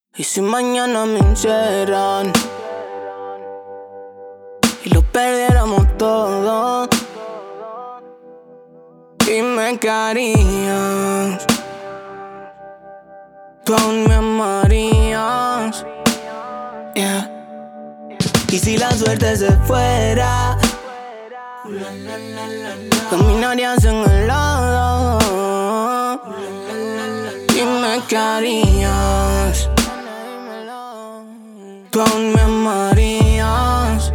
Y si mañana me encierran y lo perdiéramos todo, dime qué harías. Tú aún me amarías, yeah. Y si la suerte se fuera, caminarías en el lado. Dime qué harías. Tú aún me amarías.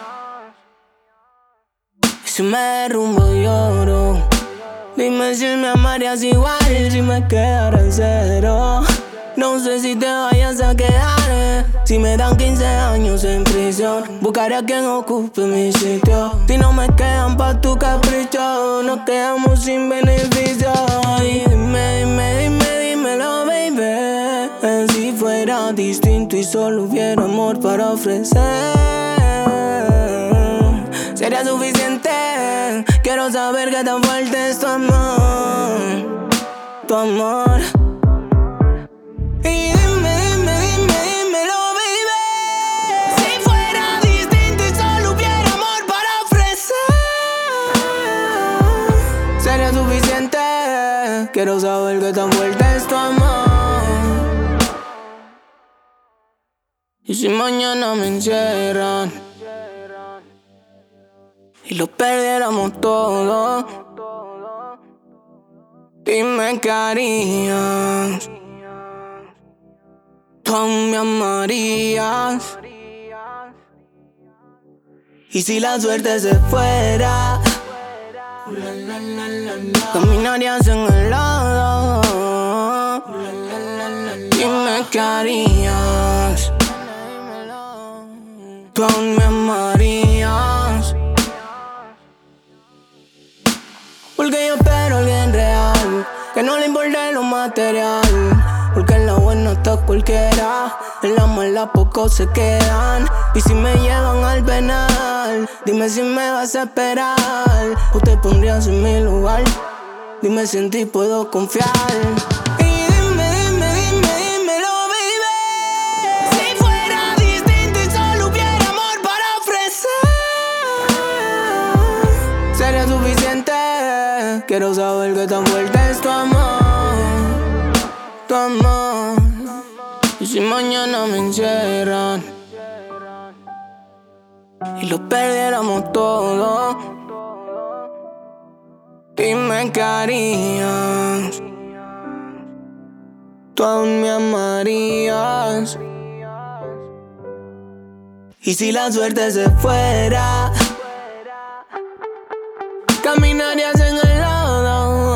Y si me derrumbo lloro, dime si me amarías igual, si me quedara en cero. No sé si te vayas a quedar, si me dan 15 años en prisión. Buscaré a quien ocupe mi sitio. Si no me quedan pa' tu capricho, nos quedamos sin beneficio. Y dímelo, baby. Si fuera distinto y solo hubiera amor para ofrecer, ¿sería suficiente? Quiero saber qué tan fuerte es tu amor. Tu amor. Y dímelo, baby. Si fuera distinto y solo hubiera amor para ofrecer, ¿sería suficiente? Quiero saber qué tan fuerte es tu amor. Y si mañana me encierran y lo perdiéramos todo, dime qué harías. Tú aún me amarías. Y si la suerte se fuera, caminarías en el lado. Dime qué harías. Tú aún me amarías. Porque yo espero a alguien real, que no le importe lo material. Porque en la buena está cualquiera, en la mala pocos se quedan. Y si me llevan al penal, dime si me vas a esperar o te pondrías en mi lugar. Dime si en ti puedo confiar. Y dímelo, baby. Si fuera distinto y solo hubiera amor para ofrecer, ¿sería suficiente? Quiero saber qué tan fuerte es tu amor. Tu amor. Y si mañana me encierran y lo perdiéramos todo, dime qué harías. Tú aún me amarías. Y si la suerte se fuera, caminarías en el lodo.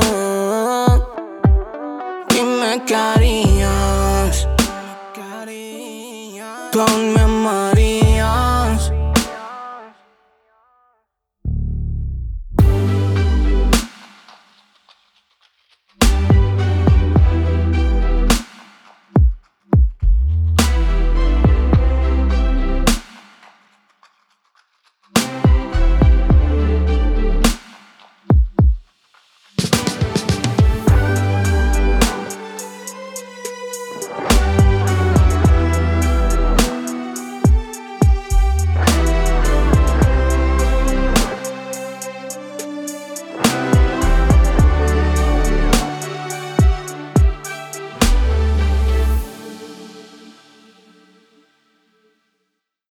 Dime qué harías. Tú aún me amarías.